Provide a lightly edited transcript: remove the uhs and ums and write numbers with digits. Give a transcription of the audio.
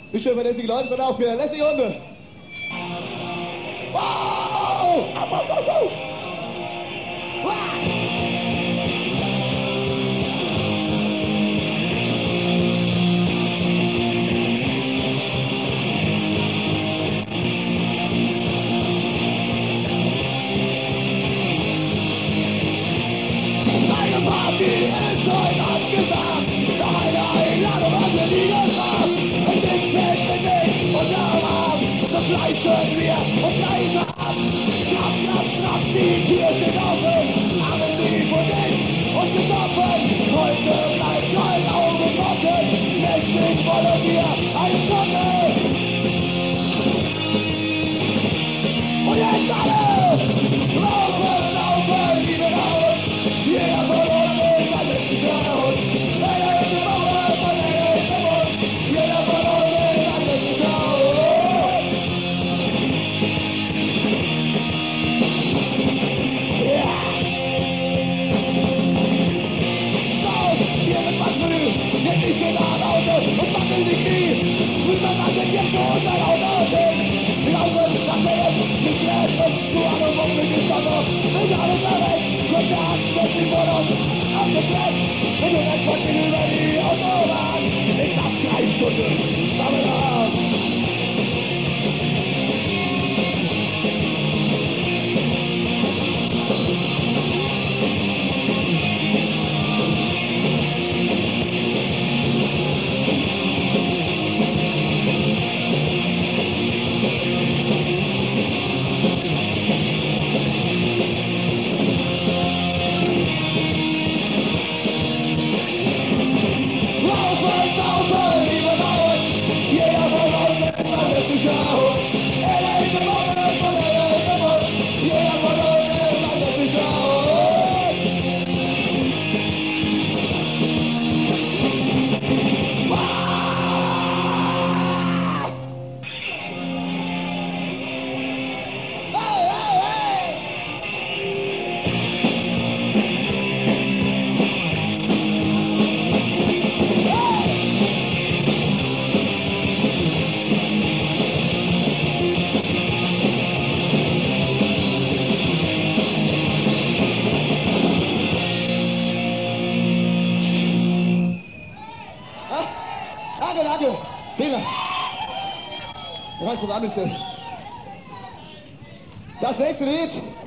Wie schön, wenn lässige Leute sind auch für lässige Runde. Wow! Eine Party ist heute angesagt, doch eine Einladung hat mir nie gesagt. Es ist Festlich und Alarm, das schleichen wir uns leise ab. Trap, trap, trap, die Tür steht offen, Arme tief und dick und gesoffen. Heute bleibt kein Auge trocken, nächtlich wollen wir eine Sonne. Und jetzt alle, laufen, laufen, liebe raus. Jeder von uns ist ein glücklicher Hund. Einer in der Mauer, von einer in der Mund. Jeder von uns ist ein glücklicher Hund. Ja! Raus, hier mit Batterie, geht nicht so nah nach Hause und wackeln die Knie. Müssen an den Ghetto und ein Auto sehen. Glauben, dass wir jetzt nicht werden, zu einem wummeligen Sonne. Mit allem weg, kommt der Hand durch die Wohnung. Abgeschreckt, und du rennst von mir über die Autobahn. In knapp 3 Stunden, damit ab. Danke. Vielen Dank. Das nächste Lied